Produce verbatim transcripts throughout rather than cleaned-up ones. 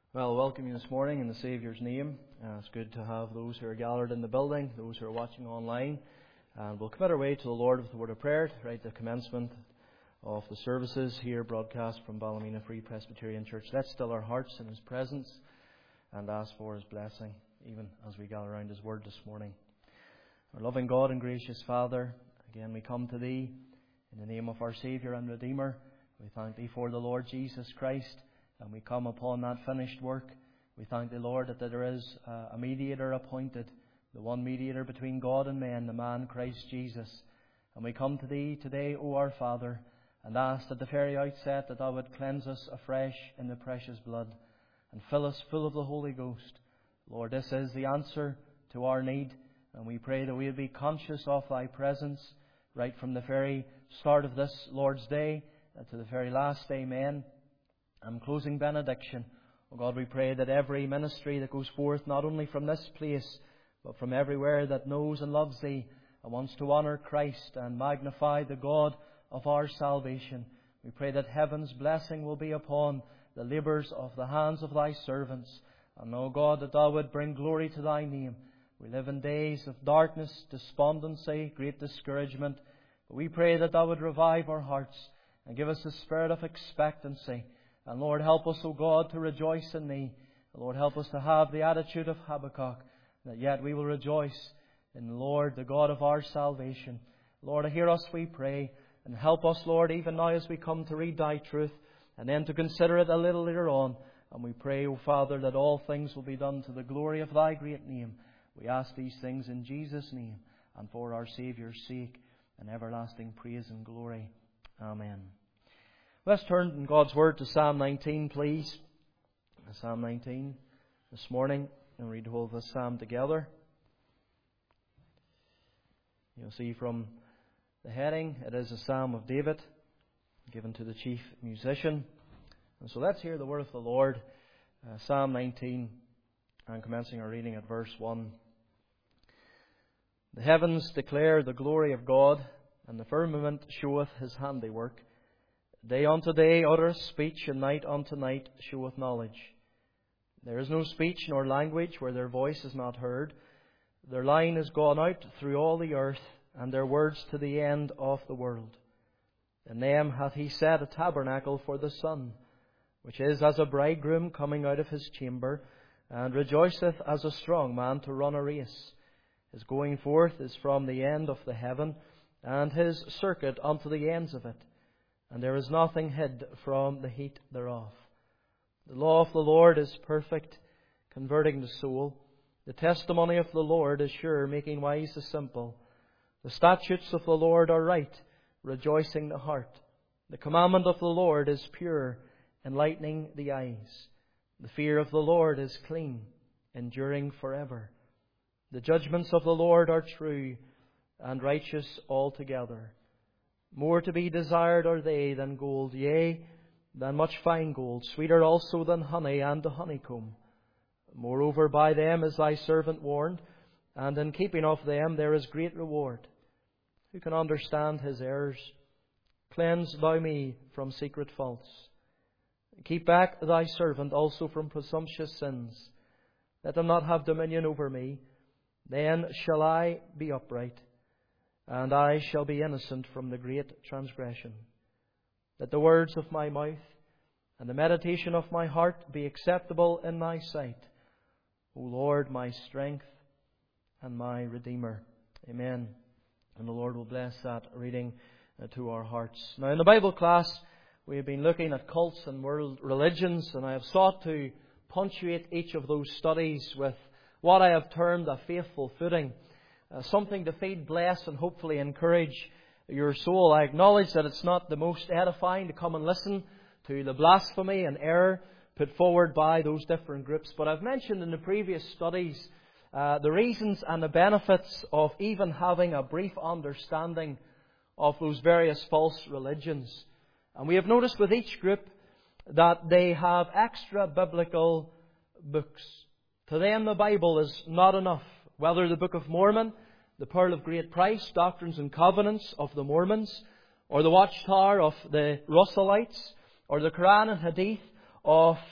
Well, welcome you this morning in the Saviour's name. Uh, it's good to have those who are gathered in the building, those who are watching online. And we'll commit our way to the Lord with the word of prayer, right at the commencement of the services here broadcast from Ballymena Free Presbyterian Church. Let's still our hearts in His presence and ask for His blessing, even as we gather around His word this morning. Our loving God and gracious Father, again we come to Thee in the name of our Saviour and Redeemer. We thank Thee for the Lord Jesus Christ. And we come upon that finished work. We thank Thee, Lord, that there is a mediator appointed, the one mediator between God and men, the man Christ Jesus. And we come to Thee today, O our Father, and ask at the very outset that Thou would cleanse us afresh in the precious blood and fill us full of the Holy Ghost. Lord, this is the answer to our need, and we pray that we would be conscious of Thy presence right from the very start of this Lord's Day to the very last. Amen. And closing benediction. Oh God, we pray that every ministry that goes forth, not only from this place, but from everywhere that knows and loves Thee and wants to honour Christ and magnify the God of our salvation, we pray that heaven's blessing will be upon the labours of the hands of Thy servants. And, O God, that Thou would bring glory to Thy name. We live in days of darkness, despondency, great discouragement. But we pray that Thou would revive our hearts and give us a spirit of expectancy. And Lord, help us, O God, to rejoice in Thee. Lord, help us to have the attitude of Habakkuk, that yet we will rejoice in the Lord, the God of our salvation. Lord, hear us, we pray, and help us, Lord, even now as we come to read Thy truth, and then to consider it a little later on. And we pray, O Father, that all things will be done to the glory of Thy great name. We ask these things in Jesus' name, and for our Saviour's sake, and everlasting praise and glory. Amen. Let's turn in God's Word to Psalm nineteen, please. Psalm nineteen this morning, and read the whole of this psalm together. You'll see from the heading, it is a psalm of David, given to the chief musician. And so let's hear the word of the Lord. Uh, Psalm nineteen, and commencing our reading at verse one. The heavens declare the glory of God, and the firmament showeth His handiwork. Day unto day uttereth speech, and night unto night showeth knowledge. There is no speech nor language where their voice is not heard. Their line is gone out through all the earth, and their words to the end of the world. In them hath He set a tabernacle for the sun, which is as a bridegroom coming out of his chamber, and rejoiceth as a strong man to run a race. His going forth is from the end of the heaven, and His circuit unto the ends of it. And there is nothing hid from the heat thereof. The law of the Lord is perfect, converting the soul. The testimony of the Lord is sure, making wise the simple. The statutes of the Lord are right, rejoicing the heart. The commandment of the Lord is pure, enlightening the eyes. The fear of the Lord is clean, enduring forever. The judgments of the Lord are true, and righteous altogether. More to be desired are they than gold, yea, than much fine gold, sweeter also than honey and the honeycomb. Moreover, by them is Thy servant warned, and in keeping of them there is great reward. Who can understand his errors? Cleanse Thou me from secret faults. Keep back Thy servant also from presumptuous sins. Let them not have dominion over me. Then shall I be upright, and I shall be innocent from the great transgression. Let the words of my mouth and the meditation of my heart be acceptable in Thy sight, O Lord, my strength and my Redeemer. Amen. And the Lord will bless that reading to our hearts. Now, in the Bible class, we have been looking at cults and world religions, and I have sought to punctuate each of those studies with what I have termed a faithful footing. Uh, something to feed, bless, and hopefully encourage your soul. I acknowledge that it's not the most edifying to come and listen to the blasphemy and error put forward by those different groups. But I've mentioned in the previous studies uh, the reasons and the benefits of even having a brief understanding of those various false religions. And we have noticed with each group that they have extra biblical books. To them the Bible is not enough. Whether the Book of Mormon, the Pearl of Great Price, Doctrines and Covenants of the Mormons, or the Watchtower of the Russellites, or the Quran and Hadith of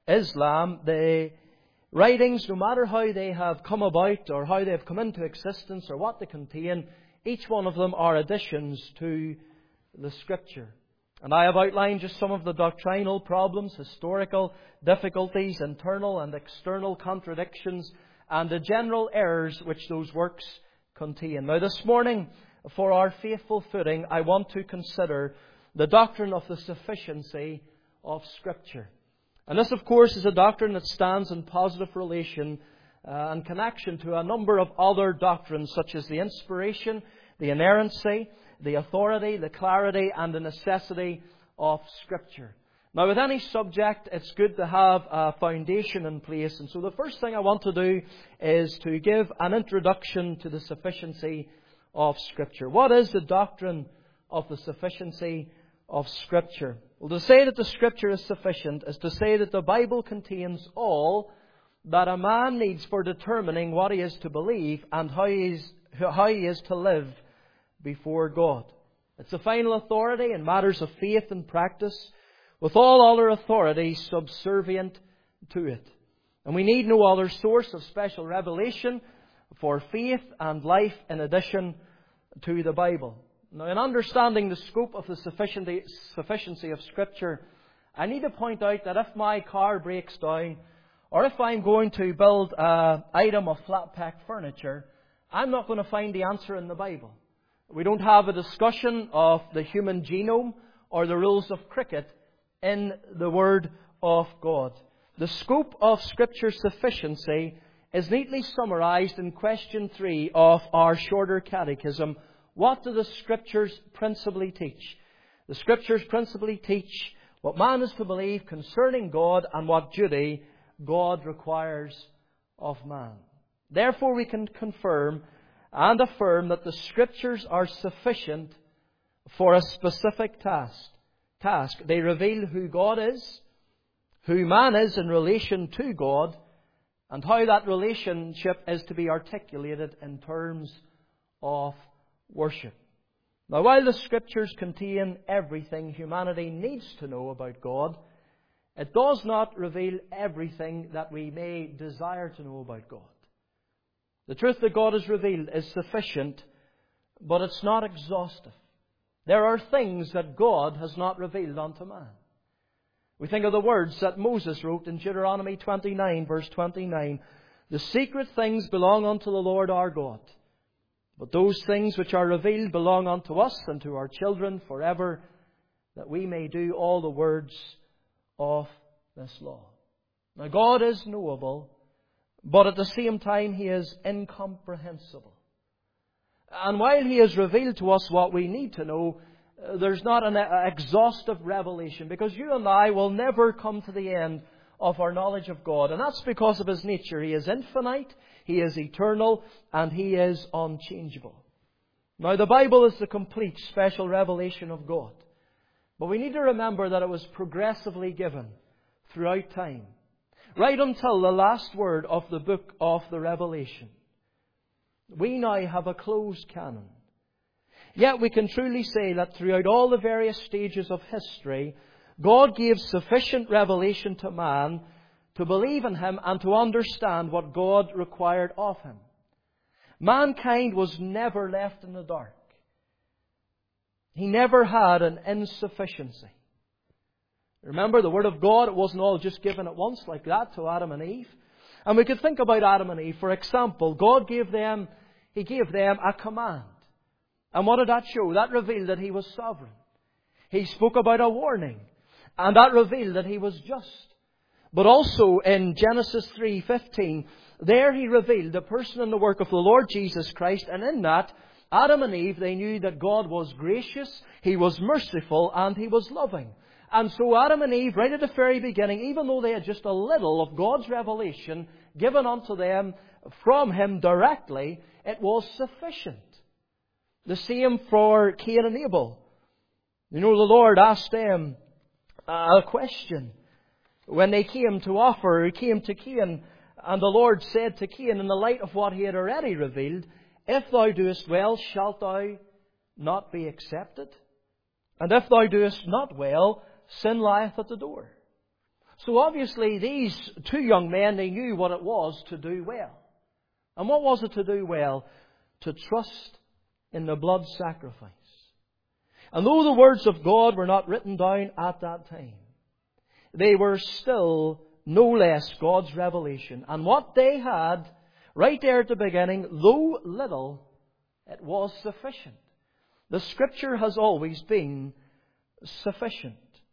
Islam, the writings, no matter how they have come about or how they have come into existence or what they contain, each one of them are additions to the Scripture. And I have outlined just some of the doctrinal problems, historical difficulties, internal and external contradictions, and the general errors which those works contain. Now this morning, for our faithful footing, I want to consider the doctrine of the sufficiency of Scripture. And this, of course, is a doctrine that stands in positive relation uh, and connection to a number of other doctrines, such as the inspiration, the inerrancy, the authority, the clarity, and the necessity of Scripture. Now, with any subject, it's good to have a foundation in place. And so the first thing I want to do is to give an introduction to the sufficiency of Scripture. What is the doctrine of the sufficiency of Scripture? Well, to say that the Scripture is sufficient is to say that the Bible contains all that a man needs for determining what he is to believe and how he is, how he is to live before God. It's the final authority in matters of faith and practice, with all other authorities subservient to it. And we need no other source of special revelation for faith and life in addition to the Bible. Now, in understanding the scope of the sufficiency, sufficiency of Scripture, I need to point out that if my car breaks down, or if I'm going to build an item of flat pack furniture, I'm not going to find the answer in the Bible. We don't have a discussion of the human genome or the rules of cricket in the Word of God. The scope of Scripture's sufficiency is neatly summarized in question three of our shorter catechism. What do the Scriptures principally teach? The Scriptures principally teach what man is to believe concerning God and what duty God requires of man. Therefore, we can confirm and affirm that the Scriptures are sufficient for a specific task. Task. They reveal who God is, who man is in relation to God, and how that relationship is to be articulated in terms of worship. Now, while the Scriptures contain everything humanity needs to know about God, it does not reveal everything that we may desire to know about God. The truth that God has revealed is sufficient, but it's not exhaustive. There are things that God has not revealed unto man. We think of the words that Moses wrote in Deuteronomy twenty-nine, verse twenty-nine. The secret things belong unto the Lord our God, but those things which are revealed belong unto us and to our children forever, that we may do all the words of this law. Now, God is knowable, but at the same time He is incomprehensible. And while He has revealed to us what we need to know, there's not an exhaustive revelation, because you and I will never come to the end of our knowledge of God. And that's because of His nature. He is infinite, He is eternal, and He is unchangeable. Now, the Bible is the complete special revelation of God. But we need to remember that it was progressively given throughout time, right until the last word of the book of the Revelation. We now have a closed canon. Yet we can truly say that throughout all the various stages of history, God gave sufficient revelation to man to believe in Him and to understand what God required of him. Mankind was never left in the dark. He never had an insufficiency. Remember, the Word of God, it wasn't all just given at once like that to Adam and Eve. And we could think about Adam and Eve. For example, God gave them, He gave them a command. And what did that show? That revealed that He was sovereign. He spoke about a warning. And that revealed that He was just. But also in Genesis three fifteen, there He revealed the person and the work of the Lord Jesus Christ. And in that, Adam and Eve, they knew that God was gracious, He was merciful, and He was loving. And so Adam and Eve, right at the very beginning, even though they had just a little of God's revelation given unto them from Him directly, it was sufficient. The same for Cain and Abel. You know, the Lord asked them a question when they came to offer. He came to Cain, and the Lord said to Cain, in the light of what He had already revealed, if thou doest well, shalt thou not be accepted? And if thou doest not well, sin lieth at the door. So obviously these two young men, they knew what it was to do well. And what was it to do well? To trust in the blood sacrifice. And though the words of God were not written down at that time, they were still no less God's revelation. And what they had right there at the beginning, though little, it was sufficient. The Scripture has always been sufficient.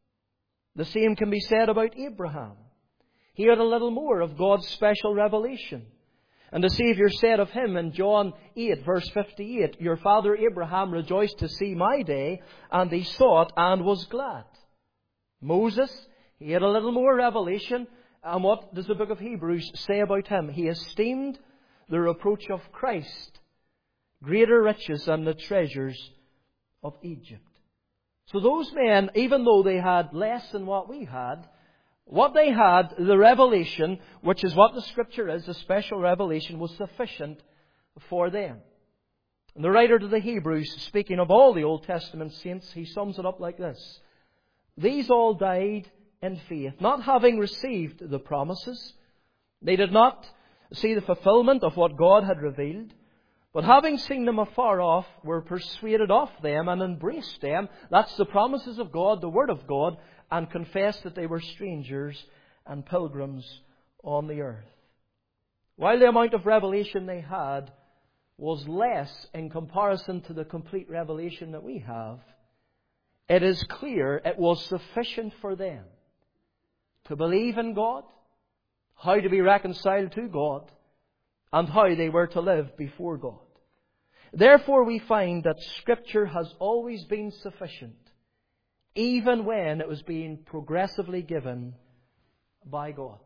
The same can be said about Abraham. He had a little more of God's special revelation. And the Saviour said of him in John eight, verse fifty-eight, "Your father Abraham rejoiced to see my day, and he saw it and was glad." Moses, he had a little more revelation. And what does the book of Hebrews say about him? He esteemed the reproach of Christ greater riches than the treasures of Egypt. So those men, even though they had less than what we had, what they had, the revelation, which is what the Scripture is, the special revelation, was sufficient for them. And the writer to the Hebrews, speaking of all the Old Testament saints, he sums it up like this: "These all died in faith, not having received the promises. They did not see the fulfillment of what God had revealed, but having seen them afar off, were persuaded of them and embraced them." That's the promises of God, the Word of God, and confessed that they were strangers and pilgrims on the earth. While the amount of revelation they had was less in comparison to the complete revelation that we have, it is clear it was sufficient for them to believe in God, how to be reconciled to God, and how they were to live before God. Therefore, we find that Scripture has always been sufficient, even when it was being progressively given by God.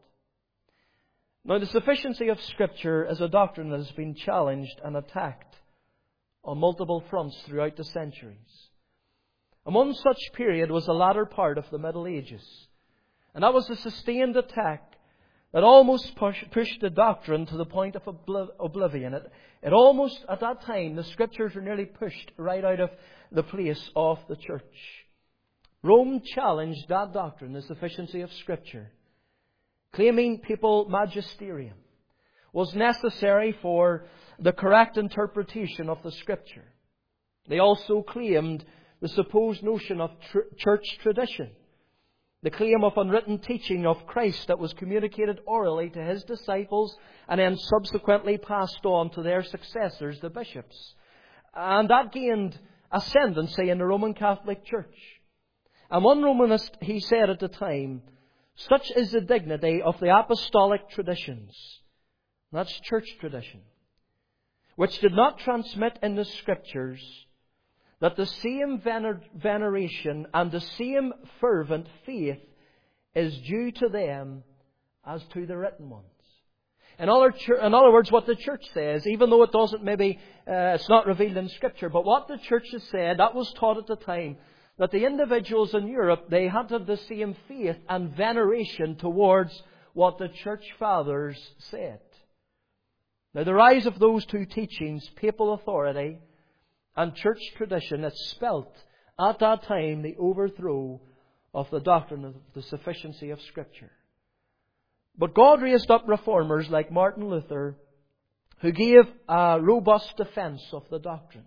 Now, the sufficiency of Scripture is a doctrine that has been challenged and attacked on multiple fronts throughout the centuries. And one such period was the latter part of the Middle Ages. And that was a sustained attack that almost push, pushed the doctrine to the point of obliv- oblivion. It, it almost, at that time, the Scriptures were nearly pushed right out of the place of the church. Rome challenged that doctrine, the sufficiency of Scripture, claiming papal magisterium was necessary for the correct interpretation of the Scripture. They also claimed the supposed notion of tr- church tradition, the claim of unwritten teaching of Christ that was communicated orally to His disciples and then subsequently passed on to their successors, the bishops. And that gained ascendancy in the Roman Catholic Church. And one Romanist, he said at the time, "Such is the dignity of the apostolic traditions," that's church tradition, "which did not transmit in the Scriptures that the same vener- veneration and the same fervent faith is due to them as to the written ones." In other, in other words, what the church says, even though it doesn't maybe, uh, it's not revealed in Scripture, but what the church has said, that was taught at the time, that the individuals in Europe, they had to have the same faith and veneration towards what the church fathers said. Now, the rise of those two teachings, papal authority and church tradition, it spelt at that time the overthrow of the doctrine of the sufficiency of Scripture. But God raised up reformers like Martin Luther, who gave a robust defence of the doctrine.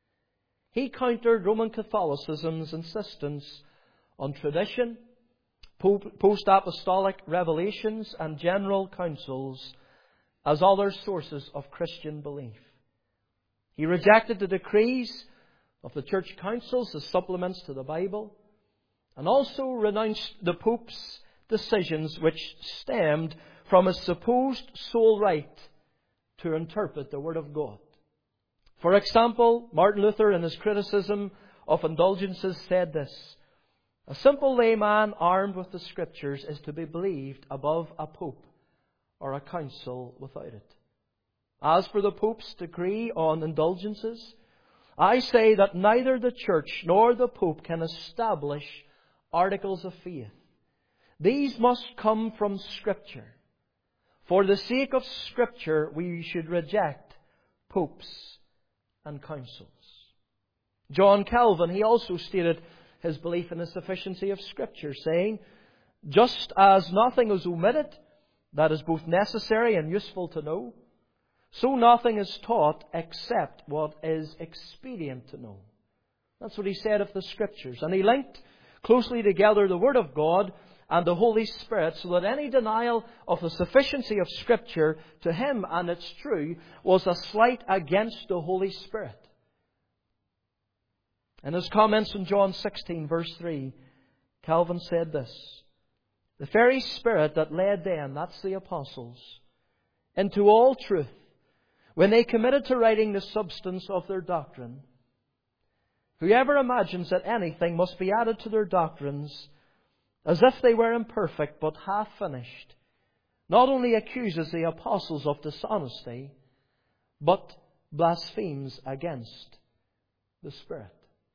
He countered Roman Catholicism's insistence on tradition, post-apostolic revelations, and general councils as other sources of Christian belief. He rejected the decrees of the church councils as supplements to the Bible, and also renounced the Pope's decisions which stemmed from his supposed sole right to interpret the Word of God. For example, Martin Luther, in his criticism of indulgences, said this: "A simple layman armed with the Scriptures is to be believed above a Pope or a council without it. As for the Pope's decree on indulgences, I say that neither the Church nor the Pope can establish articles of faith. These must come from Scripture. For the sake of Scripture, we should reject popes and councils." John Calvin, he also stated his belief in the sufficiency of Scripture, saying, Just as nothing is omitted that is both necessary and useful to know, so nothing is taught except what is expedient to know. That's what he said of the Scriptures. And he linked closely together the Word of God and the Holy Spirit, so that any denial of the sufficiency of Scripture to him and its truth was a slight against the Holy Spirit. In his comments in John sixteen, verse three, Calvin said this: "The very Spirit that led them," that's the apostles, "into all truth, when they committed to writing the substance of their doctrine. Whoever imagines that anything must be added to their doctrines, as if they were imperfect but half finished, not only accuses the apostles of dishonesty, but blasphemes against the Spirit."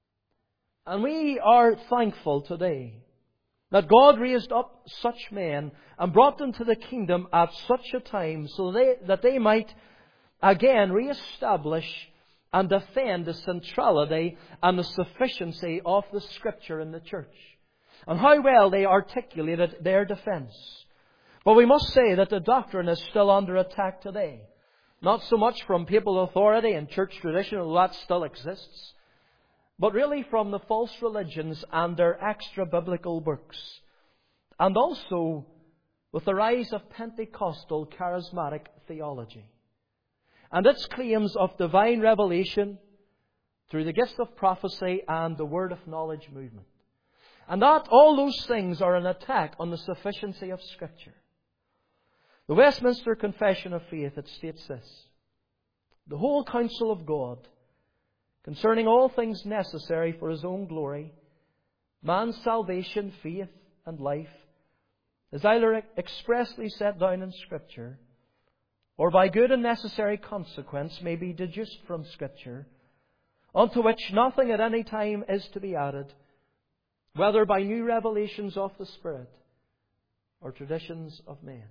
And we are thankful today that God raised up such men and brought them to the kingdom at such a time so they, that they might again re-establish and defend the centrality and the sufficiency of the Scripture in the church. And how well they articulated their defence. But we must say that the doctrine is still under attack today. Not so much from papal authority and church tradition, although that still exists, but really from the false religions and their extra-biblical books. And also with the rise of Pentecostal charismatic theology and its claims of divine revelation through the gifts of prophecy and the word of knowledge movement. And that all those things are an attack on the sufficiency of Scripture. The Westminster Confession of Faith, it states this: "The whole counsel of God, concerning all things necessary for His own glory, man's salvation, faith, and life, is either expressly set down in Scripture, or by good and necessary consequence may be deduced from Scripture, unto which nothing at any time is to be added, whether by new revelations of the Spirit or traditions of men."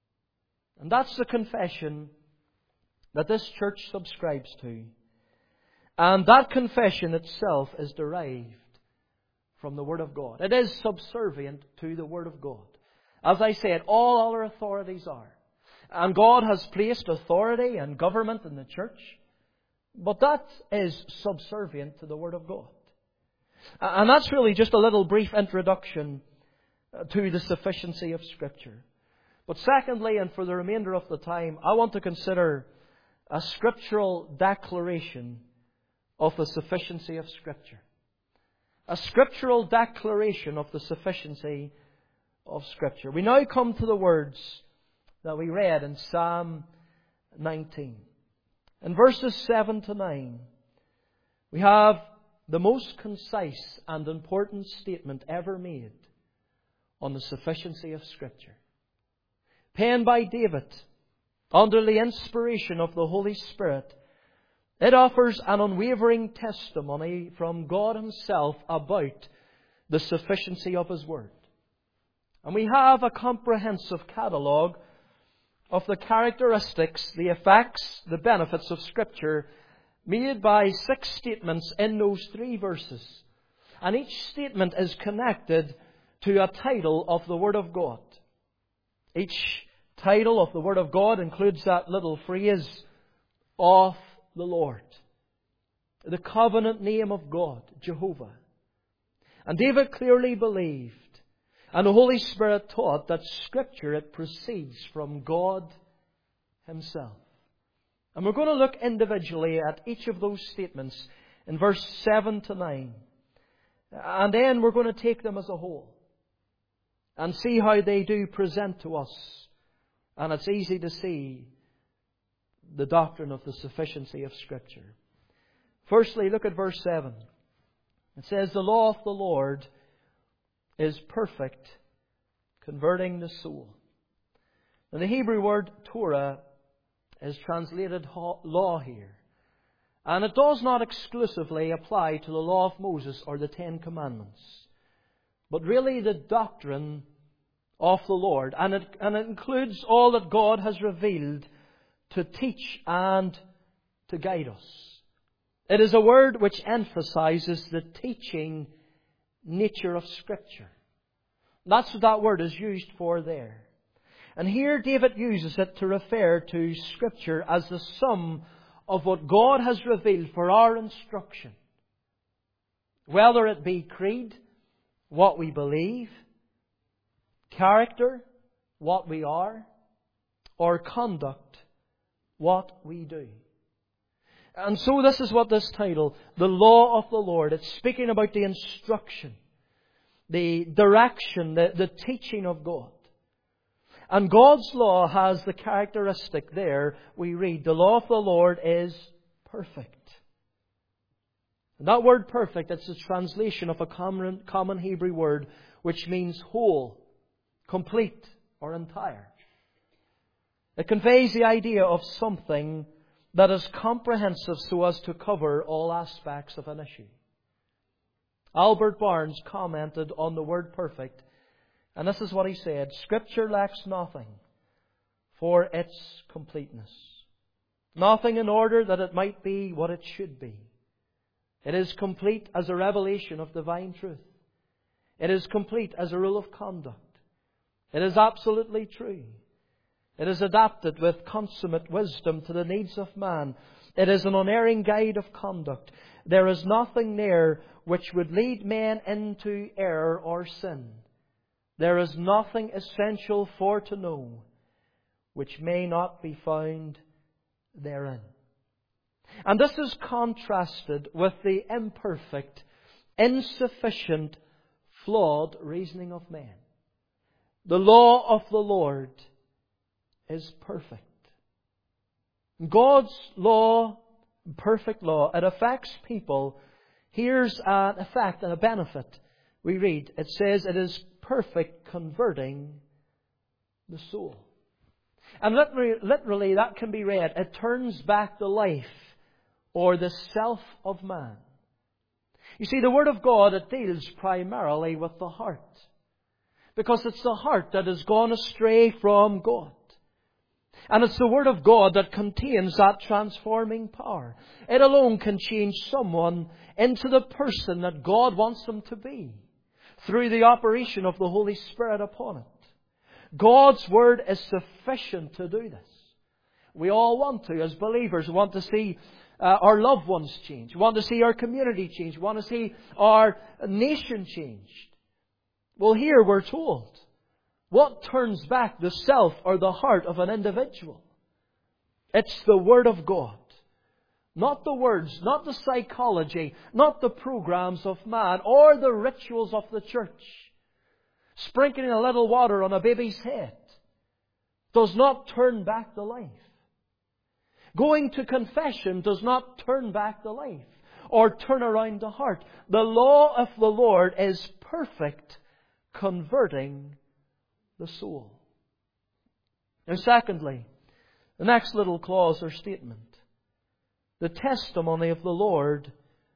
And that's the confession that this church subscribes to. And that confession itself is derived from the Word of God. It is subservient to the Word of God. As I said, all other authorities are. And God has placed authority and government in the church, but that is subservient to the Word of God. And that's really just a little brief introduction to the sufficiency of Scripture. But secondly, and for the remainder of the time, I want to consider a scriptural declaration of the sufficiency of Scripture. A scriptural declaration of the sufficiency of Scripture. We now come to the words that we read in Psalm nineteen. In verses seven to nine, we have the most concise and important statement ever made on the sufficiency of Scripture. Penned by David under the inspiration of the Holy Spirit, it offers an unwavering testimony from God Himself about the sufficiency of His Word. And we have a comprehensive catalogue of the characteristics, the effects, the benefits of Scripture made by six statements in those three verses. And each statement is connected to a title of the Word of God. Each title of the Word of God includes that little phrase, "of the Lord." The covenant name of God, Jehovah. And David clearly believed, and the Holy Spirit taught, that Scripture, it proceeds from God Himself. And we're going to look individually at each of those statements in verse seven to nine. And then we're going to take them as a whole and see how they do present to us. And it's easy to see the doctrine of the sufficiency of Scripture. Firstly, look at verse seven. It says, "The law of the Lord is perfect, converting the soul." Now, the Hebrew word Torah is translated law here. And it does not exclusively apply to the law of Moses or the Ten Commandments, but really the doctrine of the Lord. And it, and it includes all that God has revealed to teach and to guide us. It is a word which emphasizes the teaching nature of Scripture. That's what that word is used for there. And here David uses it to refer to Scripture as the sum of what God has revealed for our instruction. Whether it be creed, what we believe, character, what we are, or conduct, what we do. And so this is what this title, The Law of the Lord, it's speaking about the instruction, the direction, the, the teaching of God. And God's law has the characteristic there, we read, the law of the Lord is perfect. And that word perfect, it's a translation of a common, common Hebrew word which means whole, complete, or entire. It conveys the idea of something that is comprehensive so as to cover all aspects of an issue. Albert Barnes commented on the word perfect, and this is what he said: Scripture lacks nothing for its completeness. Nothing in order that it might be what it should be. It is complete as a revelation of divine truth. It is complete as a rule of conduct. It is absolutely true. It is adapted with consummate wisdom to the needs of man. It is an unerring guide of conduct. There is nothing there which would lead men into error or sin. There is nothing essential for to know which may not be found therein. And this is contrasted with the imperfect, insufficient, flawed reasoning of man. The law of the Lord is perfect. God's law, perfect law, it affects people. Here's an effect and a benefit. We read, it says it is perfect, converting the soul. And literally, literally that can be read, it turns back the life or the self of man. You see, the Word of God, it deals primarily with the heart. Because it's the heart that has gone astray from God. And it's the Word of God that contains that transforming power. It alone can change someone into the person that God wants them to be through the operation of the Holy Spirit upon it. God's Word is sufficient to do this. We all want to, as believers, we want to see uh, our loved ones change. We want to see our community change. We want to see our nation changed. Well, here we're told, what turns back the self or the heart of an individual? It's the Word of God. Not the words, not the psychology, not the programs of man or the rituals of the church. Sprinkling a little water on a baby's head does not turn back the life. Going to confession does not turn back the life or turn around the heart. The law of the Lord is perfect, converting the soul. Now, secondly, the next little clause or statement. The testimony of the Lord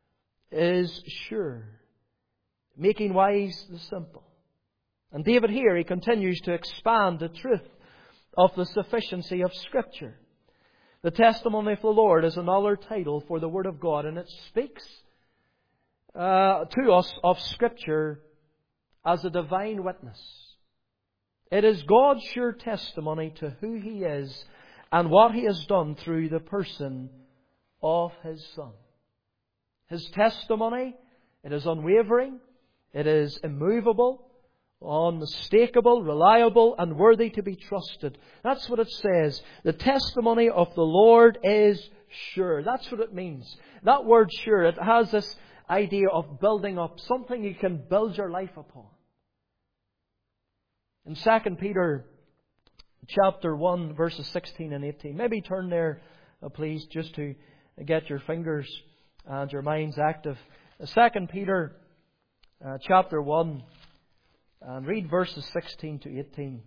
is sure, making wise the simple. And David here, he continues to expand the truth of the sufficiency of Scripture. The testimony of the Lord is another title for the Word of God, and it speaks uh, to us of Scripture as a divine witness. It is God's sure testimony to who He is and what He has done through the person of His Son. His testimony, it is unwavering, it is immovable, unmistakable, reliable, and worthy to be trusted. That's what it says. The testimony of the Lord is sure. That's what it means. That word sure, it has this idea of building up, something you can build your life upon. In Second Peter chapter one, verses sixteen and eighteen. Maybe turn there, uh, please, just to get your fingers and your minds active. Second Peter uh, chapter one, and read verses sixteen to eighteen.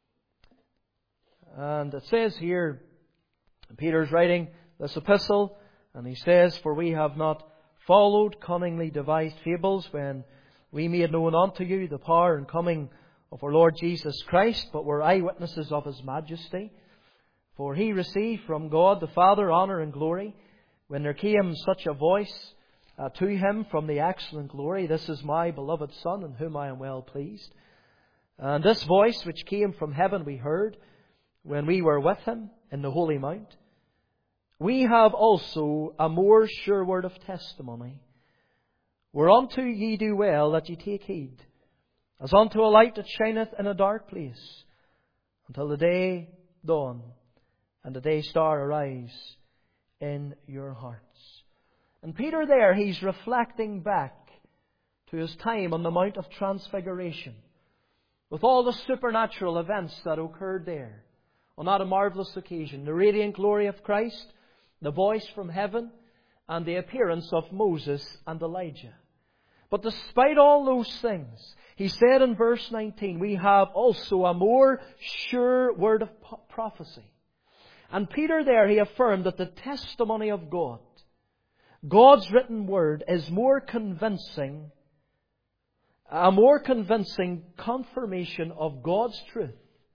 And it says here, Peter's writing this epistle, and he says, For we have not followed cunningly devised fables when we made known unto you the power and coming of our Lord Jesus Christ, but were eyewitnesses of His majesty. For He received from God the Father honour and glory, when there came such a voice uh, to Him from the excellent glory, This is my beloved Son, in whom I am well pleased. And this voice which came from heaven we heard when we were with Him in the Holy Mount. We have also a more sure word of testimony, whereunto ye do well that ye take heed, as unto a light that shineth in a dark place, until the day dawn and the day star arise in your hearts. And Peter there, he's reflecting back to his time on the Mount of Transfiguration, with all the supernatural events that occurred there on that marvellous occasion. The radiant glory of Christ, the voice from heaven, and the appearance of Moses and Elijah. But despite all those things, he said in verse nineteen, we have also a more sure word of prophecy. And Peter there, he affirmed that the testimony of God, God's written word, is more convincing, a more convincing confirmation of God's truth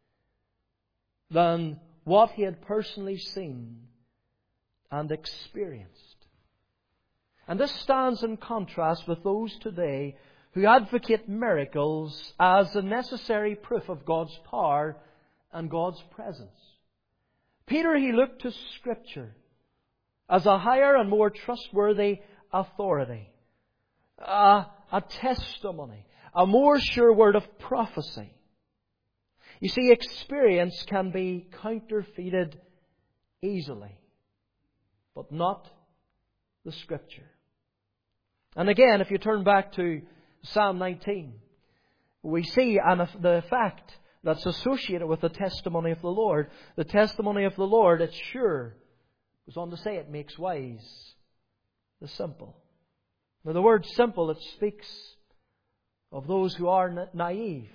than what he had personally seen and experienced. And this stands in contrast with those today who advocate miracles as a necessary proof of God's power and God's presence. Peter, he looked to Scripture as a higher and more trustworthy authority, a, a testimony, a more sure word of prophecy. You see, experience can be counterfeited easily, but not the Scripture. And again, if you turn back to Psalm nineteen, we see an, the fact that's associated with the testimony of the Lord. The testimony of the Lord, it's sure, goes on to say, it makes wise the simple. Now the word simple, it speaks of those who are na- naive.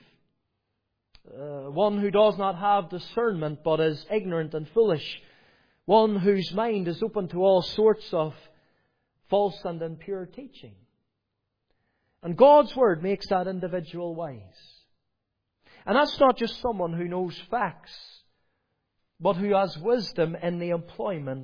Uh, one who does not have discernment but is ignorant and foolish. One whose mind is open to all sorts of false and impure teaching. And God's Word makes that individual wise. And that's not just someone who knows facts, but who has wisdom in the employment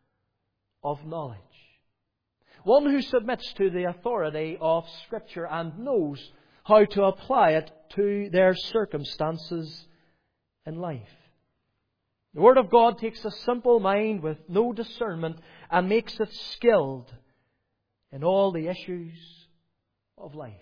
of knowledge. One who submits to the authority of Scripture and knows how to apply it to their circumstances in life. The Word of God takes a simple mind with no discernment and makes it skilled in all the issues of life.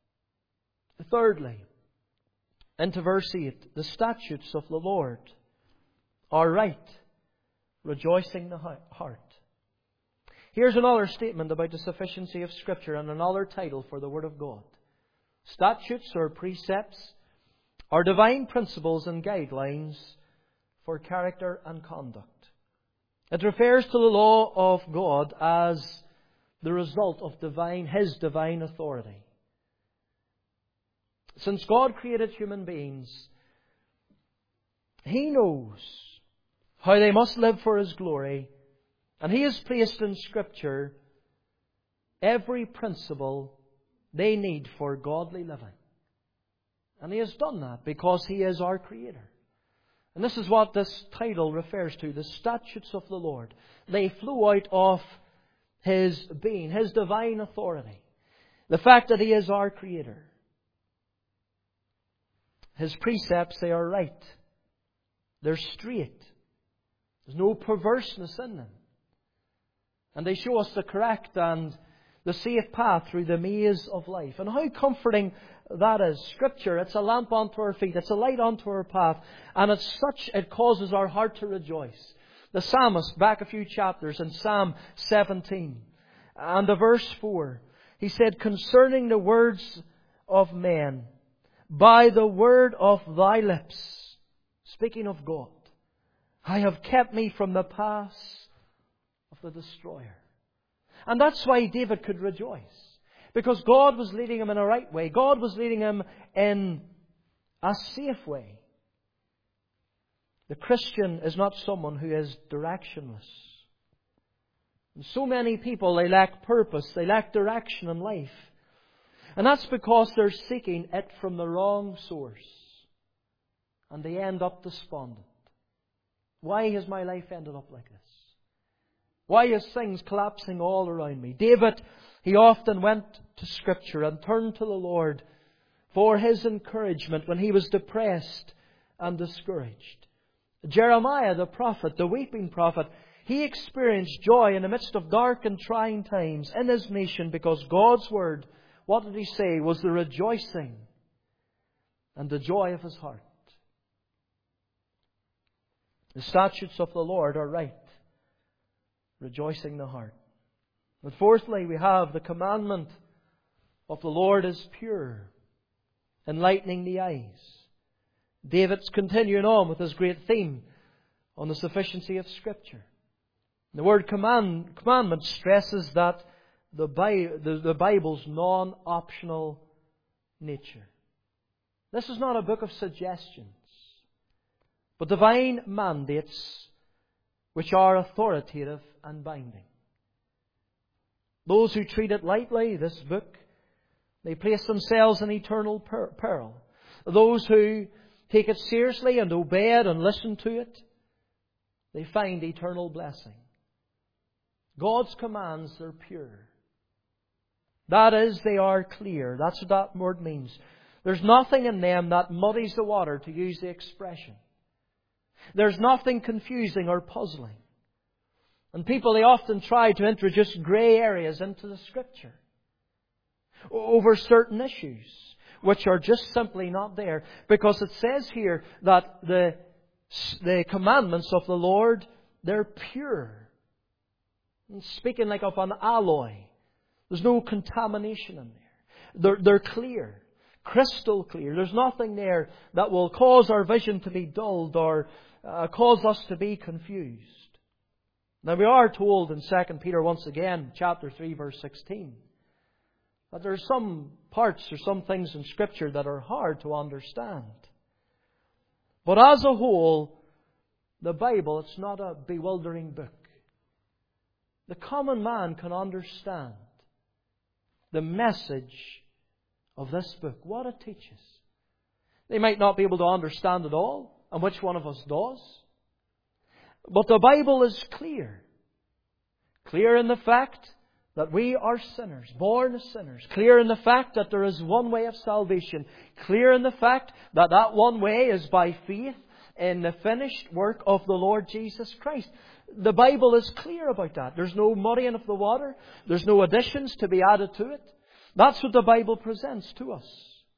Thirdly, into verse eight, the statutes of the Lord are right, rejoicing the heart. Here's another statement about the sufficiency of Scripture and another title for the Word of God. Statutes or precepts are divine principles and guidelines for character and conduct. It refers to the law of God as the result of divine, His divine authority. Since God created human beings, He knows how they must live for His glory, and He has placed in Scripture every principle they need for godly living. And He has done that because He is our Creator. And this is what this title refers to, the statutes of the Lord. They flow out of His being, His divine authority. The fact that He is our Creator. His precepts, they are right. They're straight. There's no perverseness in them. And they show us the correct and the safe path through the maze of life. And how comforting that is. Scripture, it's a lamp unto our feet. It's a light unto our path. And as such, it causes our heart to rejoice. The psalmist, back a few chapters in Psalm seventeen, and the verse four, he said, concerning the words of men, by the word of thy lips, speaking of God, I have kept me from the paths of the destroyer. And that's why David could rejoice. Because God was leading him in a right way. God was leading him in a safe way. The Christian is not someone who is directionless. And so many people, they lack purpose. They lack direction in life. And that's because they're seeking it from the wrong source. And they end up despondent. Why has my life ended up like this? Why is things collapsing all around me? David, he often went to Scripture and turned to the Lord for his encouragement when he was depressed and discouraged. Jeremiah, the prophet, the weeping prophet, he experienced joy in the midst of dark and trying times in his nation because God's Word, what did he say, was the rejoicing and the joy of his heart. The statutes of the Lord are right, rejoicing the heart. But fourthly, we have the commandment of the Lord is pure, enlightening the eyes. David's continuing on with his great theme on the sufficiency of Scripture. The word command, commandment stresses that the, Bi- the, the Bible's non-optional nature. This is not a book of suggestions, but divine mandates which are authoritative and binding. Those who treat it lightly, this book, they place themselves in eternal per- peril. Those who take it seriously and obey it and listen to it, they find eternal blessing. God's commands are pure. That is, they are clear. That's what that word means. There's nothing in them that muddies the water, to use the expression. There's nothing confusing or puzzling. And people, they often try to introduce grey areas into the Scripture over certain issues, which are just simply not there. Because it says here that the, the commandments of the Lord, they're pure. And speaking like of an alloy. There's no contamination in there. They're, they're clear. Crystal clear. There's nothing there that will cause our vision to be dulled or uh, cause us to be confused. Now we are told in Second Peter once again, chapter three, verse sixteen, that there are some parts or some things in Scripture that are hard to understand. But as a whole, the Bible, it's not a bewildering book. The common man can understand the message of this book, what it teaches. They might not be able to understand it all, and which one of us does? But the Bible is clear. Clear in the fact that we are sinners, born as sinners. Clear in the fact that there is one way of salvation. Clear in the fact that that one way is by faith in the finished work of the Lord Jesus Christ. The Bible is clear about that. There's no muddying of the water. There's no additions to be added to it. That's what the Bible presents to us.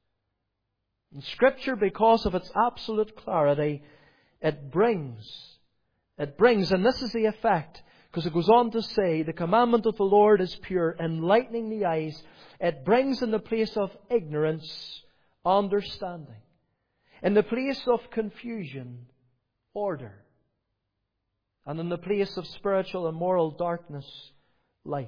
And Scripture, because of its absolute clarity, it brings, it brings, and this is the effect, because it goes on to say, the commandment of the Lord is pure, enlightening the eyes. It brings in the place of ignorance, understanding. In the place of confusion, order. And in the place of spiritual and moral darkness, light.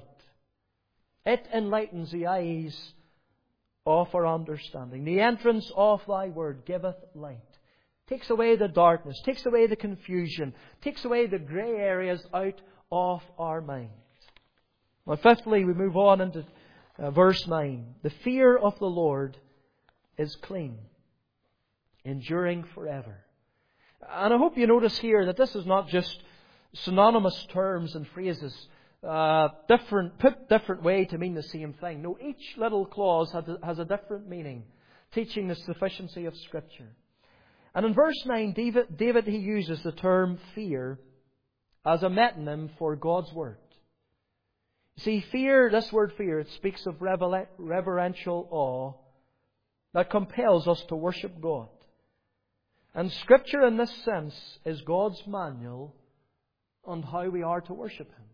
It enlightens the eyes of our understanding. The entrance of Thy Word giveth light. Takes away the darkness, takes away the confusion, takes away the grey areas out of our mind. Now, fifthly, we move on into uh, verse nine. The fear of the Lord is clean, enduring forever. And I hope you notice here that this is not just synonymous terms and phrases, uh, different, put different way to mean the same thing. No, each little clause has a, has a different meaning, teaching the sufficiency of Scripture. And in verse nine, David, David he uses the term fear as a metonym for God's Word. You see, fear, this word fear, it speaks of reverential awe that compels us to worship God. And Scripture in this sense is God's manual on how we are to worship Him.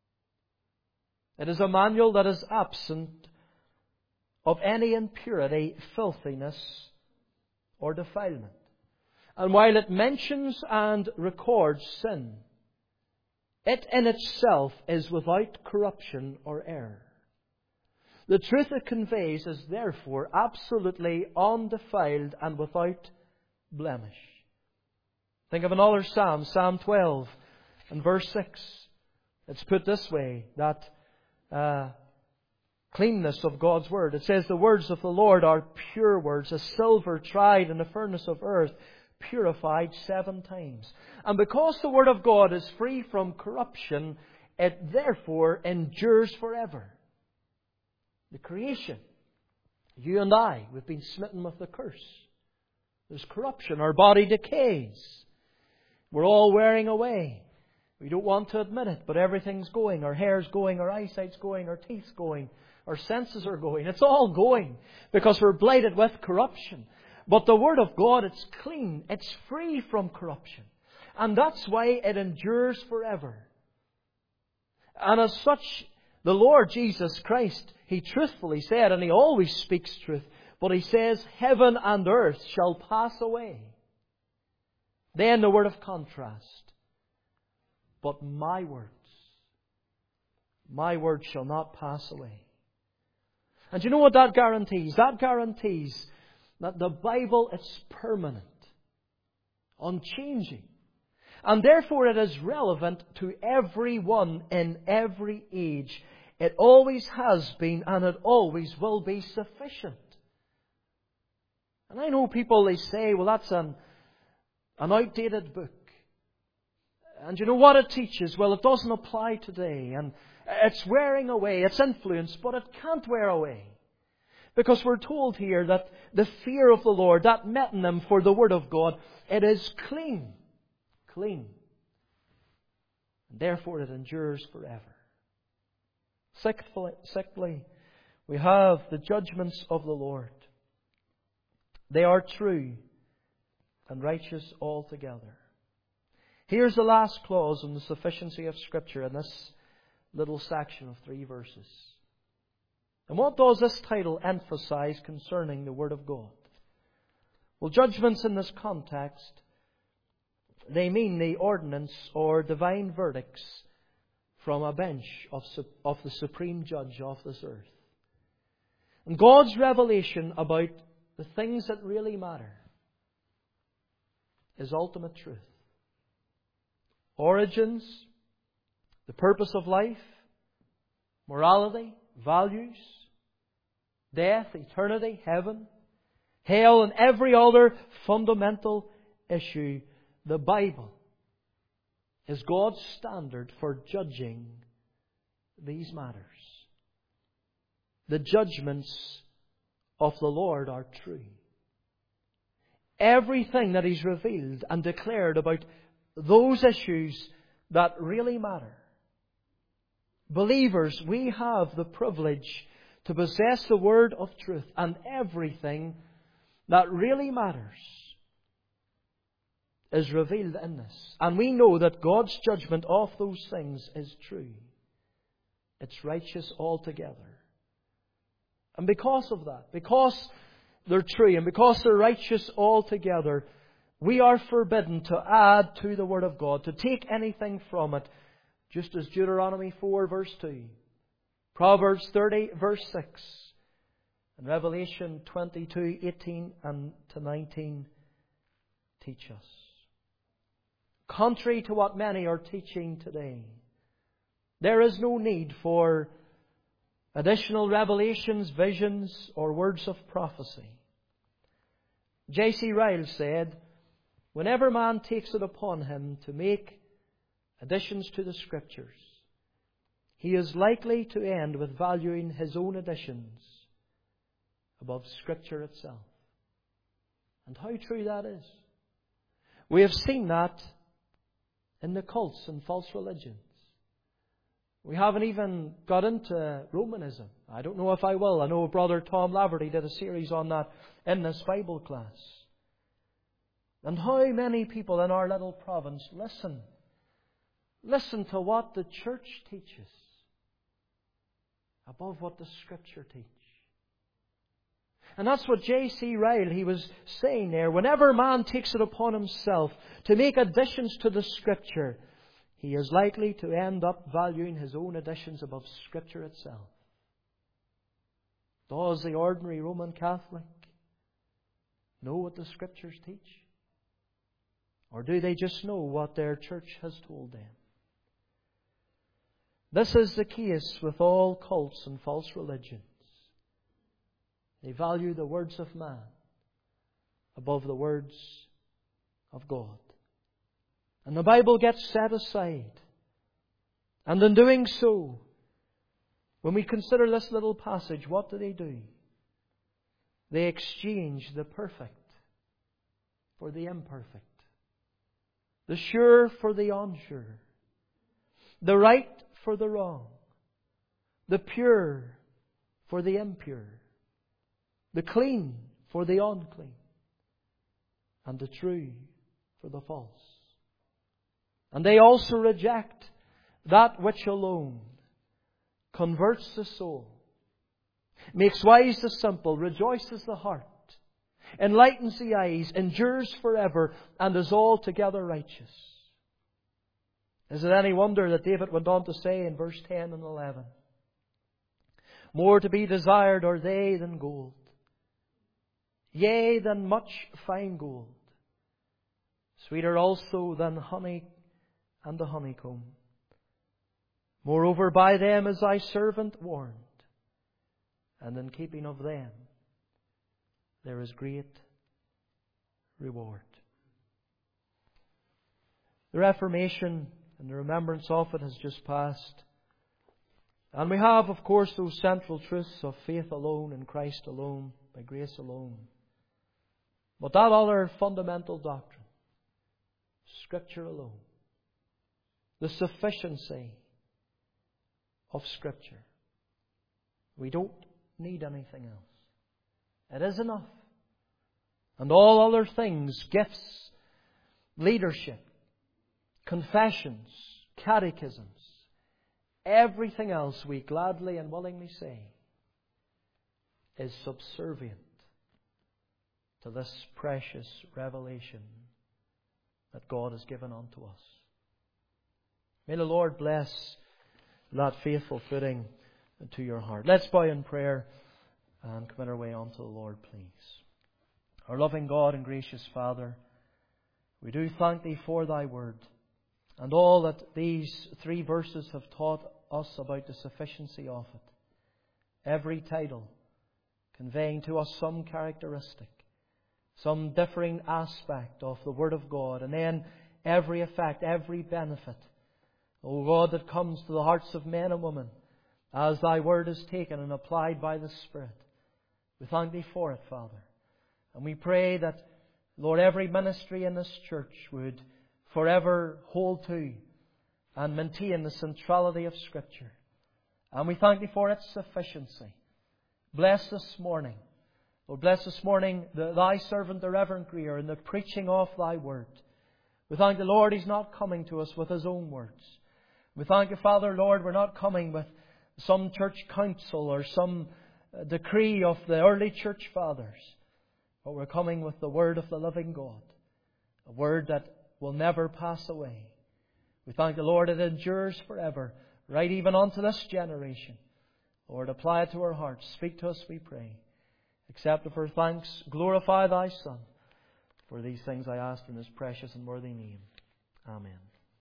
It is a manual that is absent of any impurity, filthiness, or defilement. And while it mentions and records sin, it in itself is without corruption or error. The truth it conveys is therefore absolutely undefiled and without blemish. Think of another Psalm, Psalm twelve and verse six. It's put this way, that uh, cleanness of God's Word. It says, the words of the Lord are pure words, as silver tried in the furnace of earth, purified seven times. And because the Word of God is free from corruption, it therefore endures forever. The creation You and I, we've been smitten with the curse. There's corruption. Our body decays. We're all wearing away. We don't want to admit it, but everything's going. Our hair's going, our eyesight's going, our teeth's going, our senses are going. It's all going because we're blighted with corruption. But the Word of God, it's clean. It's free from corruption. And that's why it endures forever. And as such, the Lord Jesus Christ, He truthfully said, and He always speaks truth, but He says, heaven and earth shall pass away. Then the word of contrast. But my words, my words shall not pass away. And you know what that guarantees? That guarantees that the Bible is permanent, unchanging. And therefore it is relevant to everyone in every age. It always has been and it always will be sufficient. And I know people, they say, well, that's an, an outdated book. And you know what it teaches? Well, it doesn't apply today. And it's wearing away. It's influence, but it can't wear away. Because we're told here that the fear of the Lord, that metonym for the Word of God, it is clean. Clean. And therefore it endures forever. Sixthly, we have the judgments of the Lord. They are true and righteous altogether. Here's the last clause on the sufficiency of Scripture in this little section of three verses. And what does this title emphasize concerning the Word of God? Well, judgments in this context, they mean the ordinance or divine verdicts from a bench of, of the Supreme Judge of this earth. And God's revelation about the things that really matter is ultimate truth. Origins, the purpose of life, morality, values, death, eternity, heaven, hell, and every other fundamental issue. The Bible is God's standard for judging these matters. The judgments of the Lord are true. Everything that He's revealed and declared about those issues that really matter. Believers, we have the privilege to possess the Word of truth, and everything that really matters is revealed in this. And we know that God's judgment of those things is true. It's righteous altogether. And because of that, because they're true and because they're righteous altogether, we are forbidden to add to the Word of God, to take anything from it, just as Deuteronomy four verse two, Proverbs thirty verse six, and Revelation twenty-two eighteen and to nineteen teach us. Contrary to what many are teaching today, there is no need for additional revelations, visions, or words of prophecy. J C Ryle said, whenever man takes it upon him to make additions to the Scriptures, he is likely to end with valuing his own additions above Scripture itself. And how true that is. We have seen that in the cults and false religions. We haven't even got into Romanism. I don't know if I will. I know Brother Tom Laverty did a series on that in this Bible class. And how many people in our little province listen. Listen to what the church teaches above what the Scripture teach. And that's what J C Ryle, he was saying there. Whenever man takes it upon himself to make additions to the Scripture, he is likely to end up valuing his own additions above Scripture itself. Does the ordinary Roman Catholic know what the Scriptures teach? Or do they just know what their church has told them? This is the case with all cults and false religions. They value the words of man above the words of God. And the Bible gets set aside. And in doing so, when we consider this little passage, what do they do? They exchange the perfect for the imperfect, the sure for the unsure, the right for the wrong, the pure for the impure, the clean for the unclean, and the true for the false. And they also reject that which alone converts the soul, makes wise the simple, rejoices the heart, enlightens the eyes, endures forever, and is altogether righteous. Is it any wonder that David went on to say in verse ten and eleven, more to be desired are they than gold, yea, than much fine gold, sweeter also than honey and the honeycomb. Moreover, by them is thy servant warned, and in keeping of them there is great reward. The Reformation and the remembrance of it has just passed. And we have, of course, those central truths of faith alone, in Christ alone, by grace alone. But that other fundamental doctrine, Scripture alone, the sufficiency of Scripture. We don't need anything else. It is enough. And all other things, gifts, leadership, confessions, catechisms, everything else we gladly and willingly say is subservient to this precious revelation that God has given unto us. May the Lord bless that faithful footing to your heart. Let's bow in prayer and commit our way unto the Lord, please. Our loving God and gracious Father, we do thank Thee for Thy Word and all that these three verses have taught us about the sufficiency of it. Every title conveying to us some characteristic, some differing aspect of the Word of God, and then every effect, every benefit, O God, that comes to the hearts of men and women as Thy Word is taken and applied by the Spirit. We thank Thee for it, Father. And we pray that, Lord, every ministry in this church would forever hold to and maintain the centrality of Scripture. And we thank Thee for its sufficiency. Bless this morning. Lord, bless this morning the, Thy servant, the Reverend Greer, in the preaching of Thy Word. We thank the Lord He's not coming to us with His own words. We thank You, Father, Lord, we're not coming with some church council or some decree of the early church fathers. But we're coming with the Word of the living God. A Word that will never pass away. We thank the Lord it endures forever, right even unto this generation. Lord, apply it to our hearts. Speak to us, we pray. Accept it for thanks. Glorify Thy Son. For these things I ask in His precious and worthy name. Amen.